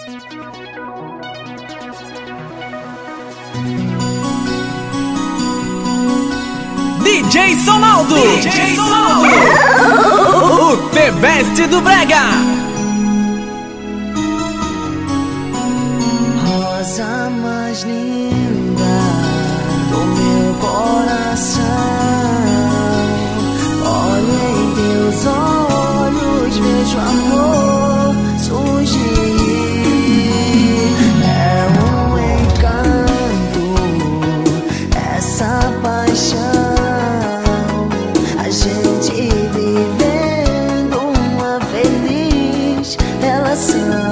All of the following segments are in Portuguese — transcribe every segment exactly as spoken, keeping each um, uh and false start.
D J Sonaldo, D J Sonaldo, o The Best do Brega. Rosa mais linda do meu coração, olho em teus olhos, vejo amor surgir. É um encanto essa paixão, a gente vivendo uma feliz relação.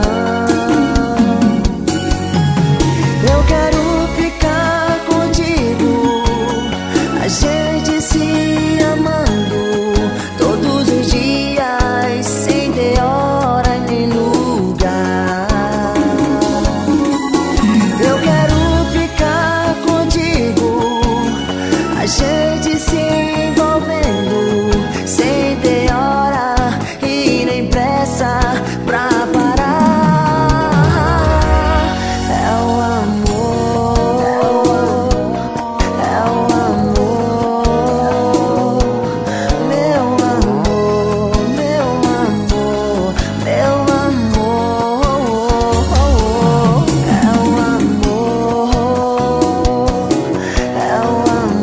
Eu quero ficar contigo, a gente se amando todos os dias, sem ter hora nem lugar. Eu quero ficar contigo, a gente se envolvendo, sem ter hora e nem pressa pra parar. É o amor, é o amor, meu amor, meu amor, meu amor. É o amor, é o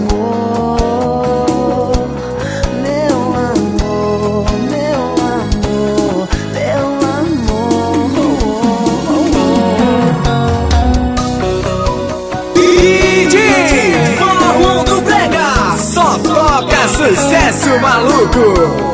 amor, meu amor, meu amor, meu amor. D J Paulo do Brega, só toca sucesso maluco.